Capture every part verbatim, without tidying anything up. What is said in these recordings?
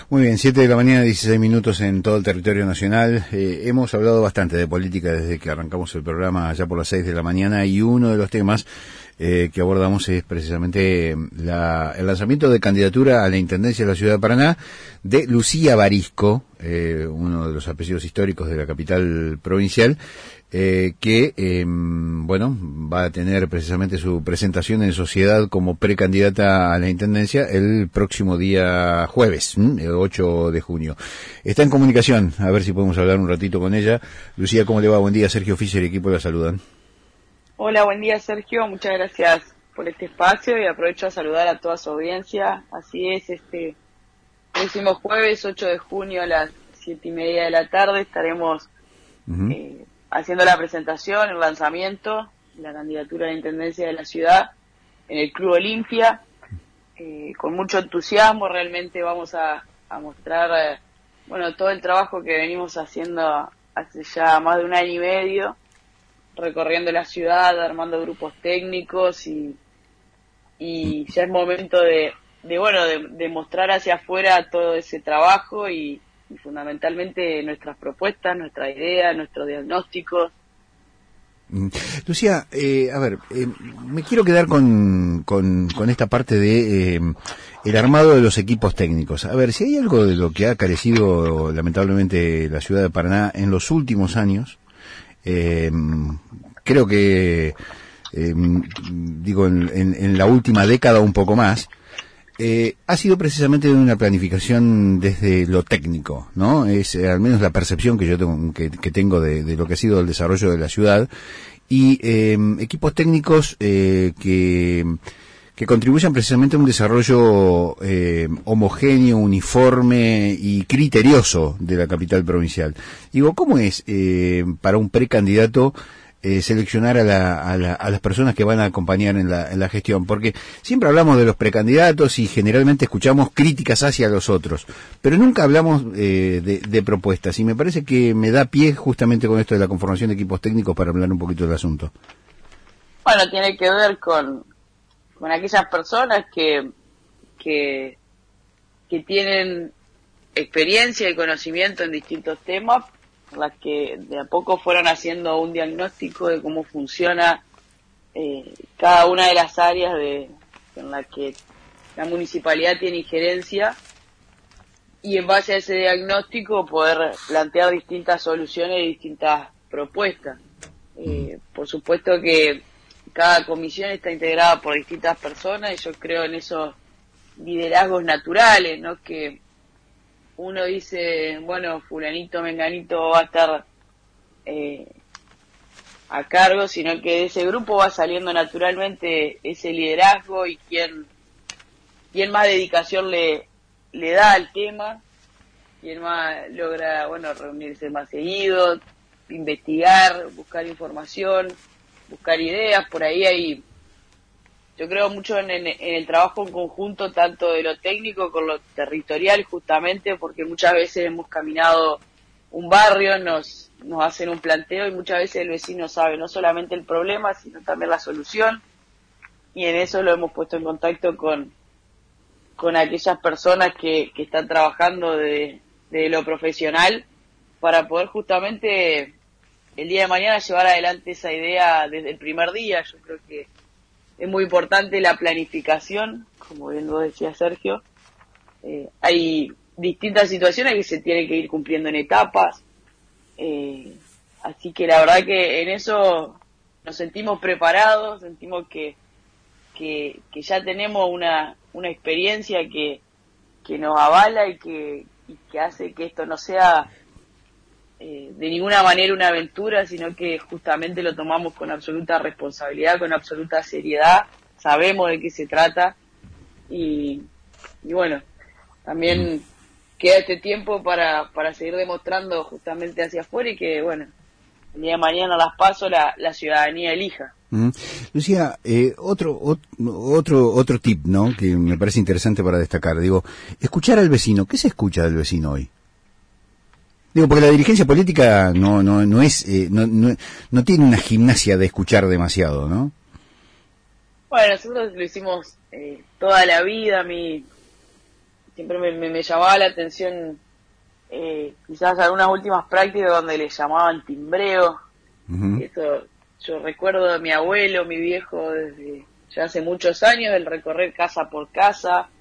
Muy bien, siete de la mañana, dieciséis minutos en todo el territorio nacional. Eh, hemos hablado bastante de política desde que arrancamos el programa allá por las seis de la mañana y uno de los temas eh, que abordamos es precisamente la, el lanzamiento de candidatura a la Intendencia de la Ciudad de Paraná de Lucía Barisco, eh, uno de los apellidos históricos de la capital provincial, eh, que, eh, bueno, va a tener precisamente su presentación en sociedad como precandidata a la Intendencia el próximo día jueves, el ocho de junio. Está en comunicación, a ver si podemos hablar un ratito con ella. Lucía, ¿cómo le va? Buen día, Sergio Fischer y equipo la saludan. Hola, buen día, Sergio, muchas gracias por este espacio y aprovecho a saludar a toda su audiencia. Así es, este próximo jueves, ocho de junio a las siete y media de la tarde estaremos uh-huh. eh, haciendo la presentación, el lanzamiento, la candidatura a la Intendencia de la ciudad en el Club Olimpia. Eh, con mucho entusiasmo realmente vamos a, a mostrar eh, bueno todo el trabajo que venimos haciendo hace ya más de un año y medio, recorriendo la ciudad, armando grupos técnicos y, y ya es momento de, de bueno de, de mostrar hacia afuera todo ese trabajo y y fundamentalmente nuestras propuestas, nuestras ideas, nuestros diagnósticos. Lucía, eh, a ver, eh, me quiero quedar con, con, con esta parte de eh, el armado de los equipos técnicos. A ver, si hay algo de lo que ha carecido lamentablemente la ciudad de Paraná en los últimos años, eh, creo que, eh, digo, en, en, en la última década un poco más, Eh, ha sido precisamente de una planificación desde lo técnico, ¿no? Es eh, al menos la percepción que yo tengo, que, que tengo de, de lo que ha sido el desarrollo de la ciudad y eh, equipos técnicos eh, que que contribuyan precisamente a un desarrollo eh, homogéneo, uniforme y criterioso de la capital provincial. Digo, ¿cómo es eh, para un precandidato Eh, seleccionar a, la, a, la, a las personas que van a acompañar en la, en la gestión? Porque siempre hablamos de los precandidatos y generalmente escuchamos críticas hacia los otros, pero nunca hablamos eh, de, de propuestas, y me parece que me da pie justamente con esto de la conformación de equipos técnicos para hablar un poquito del asunto. Bueno, tiene que ver con, con aquellas personas que, que, que tienen experiencia y conocimiento en distintos temas, las que de a poco fueron haciendo un diagnóstico de cómo funciona eh, cada una de las áreas de en las que la municipalidad tiene injerencia, y en base a ese diagnóstico poder plantear distintas soluciones y distintas propuestas. Eh, por supuesto que cada comisión está integrada por distintas personas y yo creo en esos liderazgos naturales, ¿no? Que uno dice, bueno, fulanito, menganito va a estar eh, a cargo, sino que de ese grupo va saliendo naturalmente ese liderazgo y quién, quién más dedicación le, le da al tema, quién más logra, bueno, reunirse más seguido, investigar, buscar información, buscar ideas. Por ahí hay, yo creo mucho en, en, en el trabajo en conjunto, tanto de lo técnico con lo territorial, justamente porque muchas veces hemos caminado un barrio, nos, nos hacen un planteo y muchas veces el vecino sabe no solamente el problema, sino también la solución, y en eso lo hemos puesto en contacto con, con aquellas personas que, que están trabajando de, de lo profesional para poder justamente el día de mañana llevar adelante esa idea desde el primer día. Yo creo que es muy importante la planificación, como bien lo decía Sergio. Eh, hay distintas situaciones que se tienen que ir cumpliendo en etapas. Eh, así que la verdad que en eso nos sentimos preparados, sentimos que, que, que ya tenemos una, una experiencia que, que nos avala y que, y que hace que esto no sea eh, de ninguna manera una aventura, sino que justamente lo tomamos con absoluta responsabilidad, con absoluta seriedad, sabemos de qué se trata y, y bueno, también queda este tiempo para, para seguir demostrando justamente hacia afuera y que, bueno, el día de mañana las paso la, la ciudadanía elija. Mm. Lucía, eh, otro, otro, otro tip, ¿no? Que me parece interesante para destacar. Digo, escuchar al vecino. ¿Qué se escucha del vecino hoy? Digo, porque la dirigencia política no, no, no es, eh, no, no, no tiene una gimnasia de escuchar demasiado, ¿no? Bueno, nosotros lo hicimos eh, toda la vida. A mí siempre me, me, me llamaba la atención eh, quizás algunas últimas prácticas donde le llamaban timbreo. Uh-huh. Esto yo recuerdo de mi abuelo, mi viejo, desde ya hace muchos años, el recorrer casa por casa,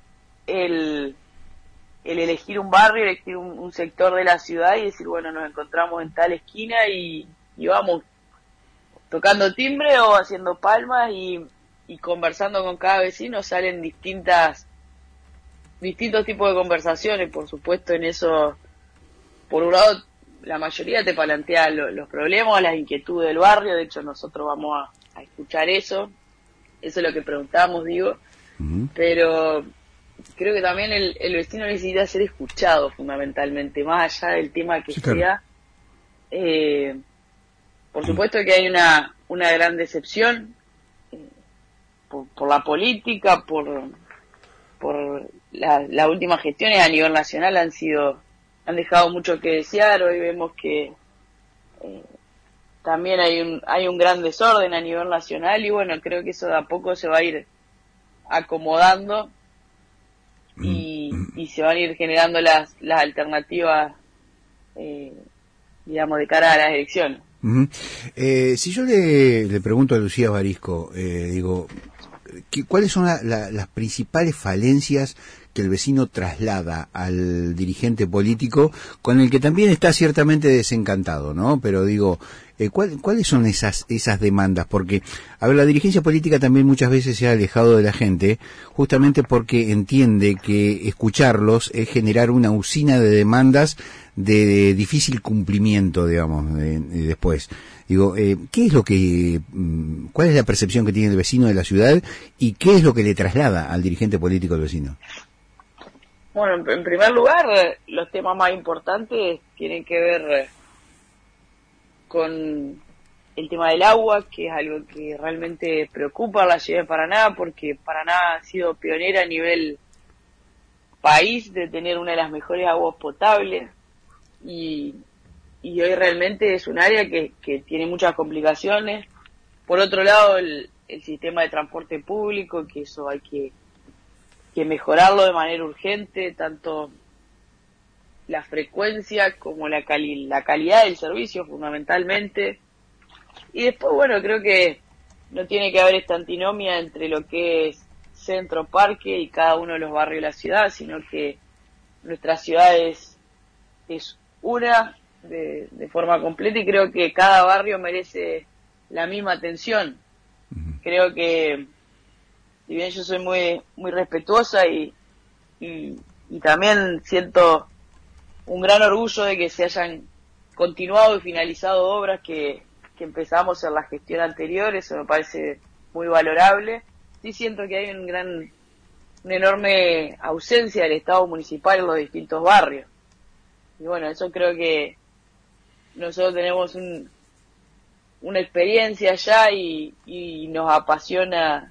el, el elegir un barrio, elegir un, un sector de la ciudad y decir, bueno, nos encontramos en tal esquina y, y vamos tocando timbre o haciendo palmas y, y conversando con cada vecino. Salen distintas distintos tipos de conversaciones, por supuesto. En eso, por un lado, la mayoría te plantea lo, los problemas, las inquietudes del barrio. De hecho, nosotros vamos a, a escuchar eso, eso es lo que preguntamos, digo, uh-huh. Pero creo que también el, el vecino necesita ser escuchado fundamentalmente, más allá del tema que sí, sea. Claro. Eh, por supuesto que hay una, una gran decepción eh, por, por la política, por, por la, las últimas gestiones a nivel nacional han sido, han dejado mucho que desear. Hoy vemos que eh, también hay un, hay un gran desorden a nivel nacional y bueno, creo que eso de a poco se va a ir acomodando y, y se van a ir generando las, las alternativas, eh, digamos, de cara a las elecciones. Uh-huh. Eh, si yo le, le pregunto a Lucía Barisco, eh, digo, ¿qué, ¿cuáles son la, la, las principales falencias que el vecino traslada al dirigente político, con el que también está ciertamente desencantado, ¿no? Pero digo, eh, ¿cuál, ¿cuáles son esas esas demandas? Porque, a ver, la dirigencia política también muchas veces se ha alejado de la gente, justamente porque entiende que escucharlos es generar una usina de demandas de, de difícil cumplimiento, digamos, de, de después. Digo, eh, ¿qué es lo que, cuál es la percepción que tiene el vecino de la ciudad y qué es lo que le traslada al dirigente político del vecino? Bueno, en primer lugar, los temas más importantes tienen que ver con el tema del agua, que es algo que realmente preocupa a la ciudad de Paraná, porque Paraná ha sido pionera a nivel país de tener una de las mejores aguas potables y, y hoy realmente es un área que, que tiene muchas complicaciones. Por otro lado, el, el sistema de transporte público, que eso hay que que mejorarlo de manera urgente, tanto la frecuencia como la, cali- la calidad del servicio fundamentalmente. Y después, bueno, creo que no tiene que haber esta antinomia entre lo que es centro, parque y cada uno de los barrios de la ciudad, sino que nuestra ciudad es, es una de, de forma completa y creo que cada barrio merece la misma atención. Creo que si bien yo soy muy muy respetuosa y, y y también siento un gran orgullo de que se hayan continuado y finalizado obras que, que empezamos en la gestión anterior, eso me parece muy valorable. Sí siento que hay un gran, una enorme ausencia del Estado municipal en los distintos barrios. Y bueno, eso creo que nosotros tenemos un, una experiencia allá y, y nos apasiona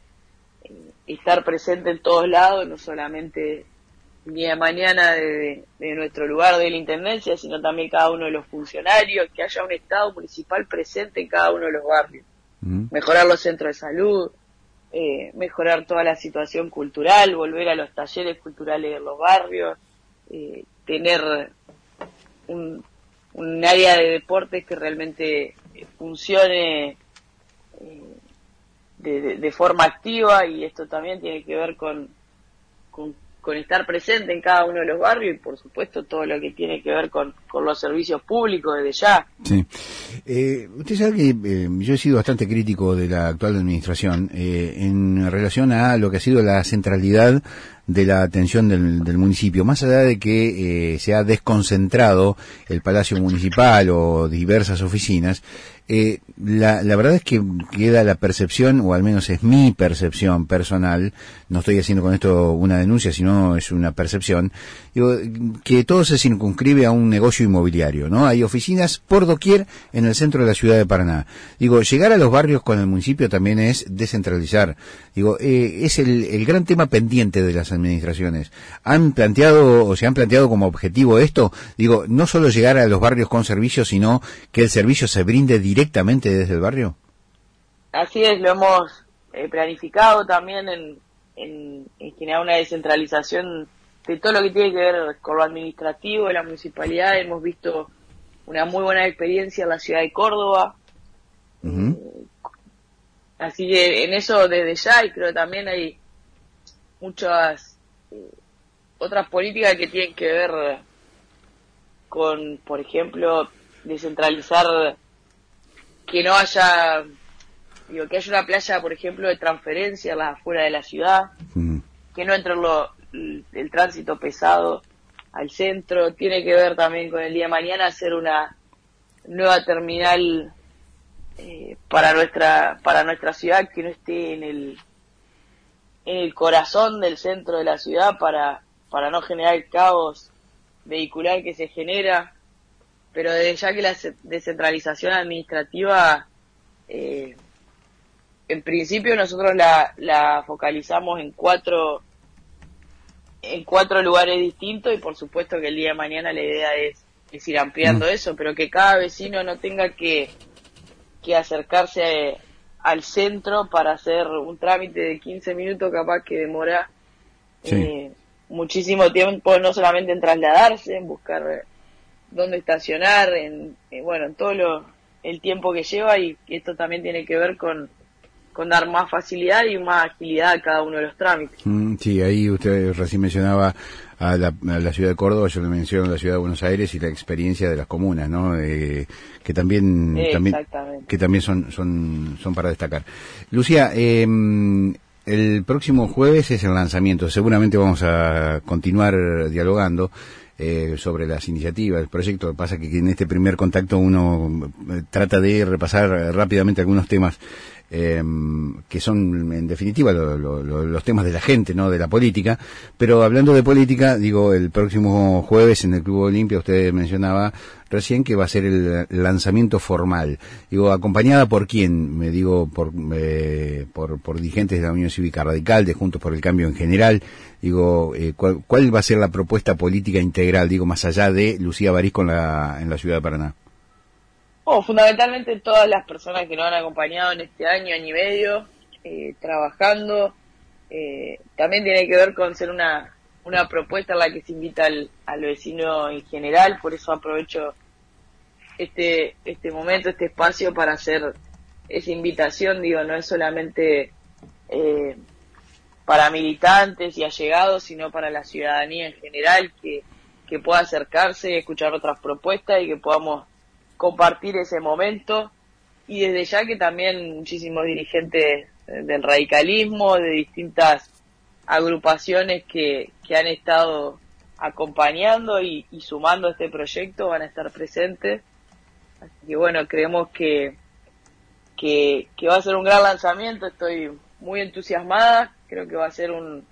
estar presente en todos lados, no solamente el día de mañana de, de nuestro lugar de la Intendencia, sino también cada uno de los funcionarios, que haya un Estado municipal presente en cada uno de los barrios. Uh-huh. Mejorar los centros de salud, eh, mejorar toda la situación cultural, volver a los talleres culturales de los barrios, eh, tener un, un área de deportes que realmente funcione eh, De, de, de forma activa, y esto también tiene que ver con, con, con estar presente en cada uno de los barrios y por supuesto todo lo que tiene que ver con, con los servicios públicos desde ya. Sí. Eh, usted sabe que eh, yo he sido bastante crítico de la actual administración eh, en relación a lo que ha sido la centralidad de la atención del, del municipio, más allá de que eh, se ha desconcentrado el Palacio Municipal o diversas oficinas. Eh, la, la verdad es que queda la percepción, o al menos es mi percepción personal, no estoy haciendo con esto una denuncia, sino es una percepción, digo, que todo se circunscribe a un negocio inmobiliario, ¿no? Hay oficinas por doquier en el centro de la ciudad de Paraná. Digo, llegar a los barrios con el municipio también es descentralizar. Digo, eh, es el, el gran tema pendiente de las administraciones. ¿Han planteado o se han planteado como objetivo esto? Digo, no solo llegar a los barrios con servicios, sino que el servicio se brinde directamente desde el barrio. Así es, lo hemos eh, planificado también en, en, en generar una descentralización de todo lo que tiene que ver con lo administrativo de la municipalidad. Hemos visto una muy buena experiencia en la ciudad de Córdoba. Uh-huh. Eh, así que en eso desde ya, y creo que también hay muchas eh, otras políticas que tienen que ver con, por ejemplo, descentralizar, que no haya, digo, que haya una playa, por ejemplo, de transferencia a las afueras de la ciudad, uh-huh. que no entre lo, el tránsito pesado al centro. Tiene que ver también con el día de mañana hacer una nueva terminal eh, para nuestra para nuestra ciudad, que no esté en el en el corazón del centro de la ciudad, para para no generar el caos vehicular que se genera. Pero desde ya que la descentralización administrativa, eh, en principio nosotros la, la focalizamos en cuatro en cuatro lugares distintos, y por supuesto que el día de mañana la idea es, es ir ampliando mm. eso, pero que cada vecino no tenga que, que acercarse al centro para hacer un trámite de quince minutos, capaz que demora sí. eh, muchísimo tiempo, no solamente en trasladarse, en buscar dónde estacionar, en, en bueno, en todo lo, el tiempo que lleva, y esto también tiene que ver con con dar más facilidad y más agilidad a cada uno de los trámites. Mm, sí, ahí usted recién mencionaba a la, a la ciudad de Córdoba, yo le menciono la ciudad de Buenos Aires y la experiencia de las comunas, ¿no? Eh, que también, también que también son son son para destacar. Lucía, eh, el próximo jueves es el lanzamiento. Seguramente vamos a continuar dialogando eh, sobre las iniciativas, el proyecto. Lo que pasa que en este primer contacto uno trata de repasar rápidamente algunos temas Eh, que son en definitiva lo, lo, lo, los temas de la gente, no de la política. Pero hablando de política, digo, el próximo jueves en el Club Olimpia, usted mencionaba recién que va a ser el lanzamiento formal. Digo, ¿acompañada por quién? Me digo, por eh, por, por dirigentes de la Unión Cívica Radical, de Juntos por el Cambio en general. Digo, eh, ¿cuál, ¿cuál va a ser la propuesta política integral, digo, más allá de Lucía Barisco en la, en la ciudad de Paraná? Oh, fundamentalmente todas las personas que nos han acompañado en este año, año y medio, eh, trabajando. Eh, también tiene que ver con ser una una propuesta en la que se invita al, al vecino en general, por eso aprovecho este este momento, este espacio para hacer esa invitación. Digo, no es solamente eh, para militantes y allegados, sino para la ciudadanía en general, que, que pueda acercarse, escuchar otras propuestas y que podamos compartir ese momento. Y desde ya que también muchísimos dirigentes del radicalismo, de distintas agrupaciones que, que han estado acompañando y, y sumando este proyecto van a estar presentes. Así que bueno, creemos que, que, que va a ser un gran lanzamiento. Estoy muy entusiasmada, creo que va a ser un,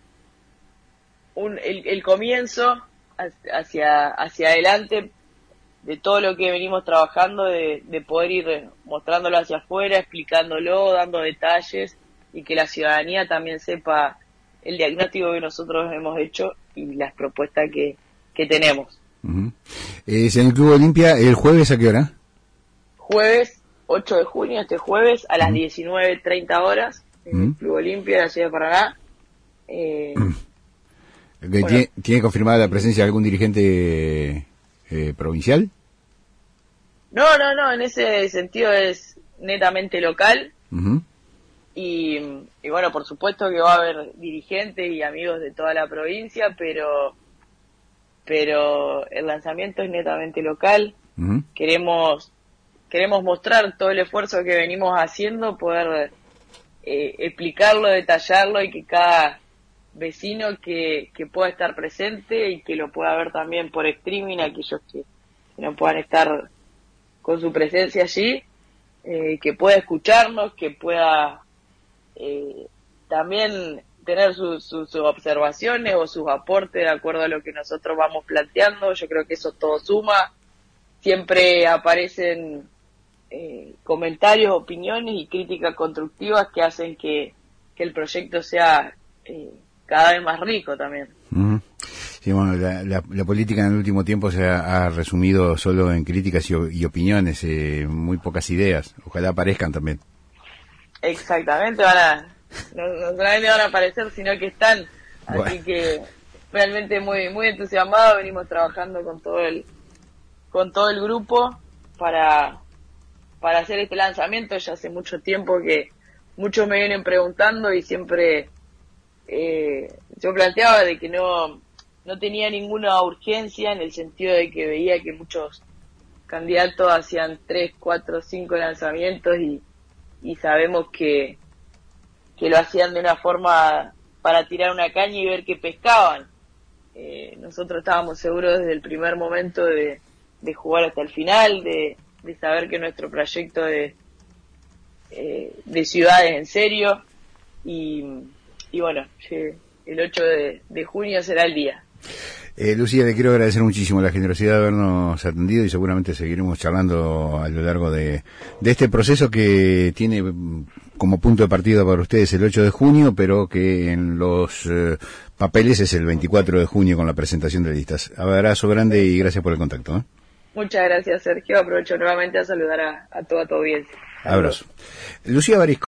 un el, el comienzo hacia, hacia adelante de todo lo que venimos trabajando, de, de poder ir mostrándolo hacia afuera, explicándolo, dando detalles, y que la ciudadanía también sepa el diagnóstico que nosotros hemos hecho y las propuestas que, que tenemos. Uh-huh. ¿Es en el Club Olimpia el jueves a qué hora? Jueves ocho de junio, este jueves, a las uh-huh. diecinueve treinta horas, en uh-huh. el Club Olimpia de la ciudad de Paraná. Eh, uh-huh. bueno. ¿Tiene, ¿Tiene confirmada la presencia de algún dirigente Eh, provincial? No, no, no, en ese sentido es netamente local. Uh-huh. y, y bueno, por supuesto que va a haber dirigentes y amigos de toda la provincia, pero pero el lanzamiento es netamente local. Uh-huh. Queremos queremos mostrar todo el esfuerzo que venimos haciendo, poder eh, explicarlo, detallarlo, y que cada vecino que, que pueda estar presente y que lo pueda ver también por streaming, aquellos que, que no puedan estar con su presencia allí, eh, que pueda escucharnos, que pueda eh, también tener sus su, su observaciones o sus aportes de acuerdo a lo que nosotros vamos planteando. Yo creo que eso todo suma. Siempre aparecen eh, comentarios, opiniones y críticas constructivas que hacen que, que el proyecto sea eh, cada vez más rico también. Uh-huh. Sí, bueno, la, la, la política en el último tiempo se ha, ha resumido solo en críticas y, y opiniones, eh, muy pocas ideas. Ojalá aparezcan también. Exactamente, van a, no, no solamente van a aparecer, sino que están. Así bueno. que realmente muy muy entusiasmados. Venimos trabajando con todo el con todo el grupo para para hacer este lanzamiento. Ya hace mucho tiempo que muchos me vienen preguntando y siempre eh, yo planteaba de que no no tenía ninguna urgencia, en el sentido de que veía que muchos candidatos hacían tres, cuatro, cinco lanzamientos y, y sabemos que que lo hacían de una forma para tirar una caña y ver que pescaban. Eh, nosotros estábamos seguros desde el primer momento de, de jugar hasta el final, de, de saber que nuestro proyecto de, eh, de ciudad es en serio, y, y bueno, el ocho de, de junio será el día. Eh, Lucía, le quiero agradecer muchísimo la generosidad de habernos atendido y seguramente seguiremos charlando a lo largo de, de este proceso que tiene como punto de partida para ustedes el ocho de junio, pero que en los eh, papeles es el veinticuatro de junio con la presentación de listas. Abrazo grande y gracias por el contacto, ¿eh? Muchas gracias, Sergio. Aprovecho nuevamente a saludar a, a toda tu audiencia. Abrazo. Lucía Barisco.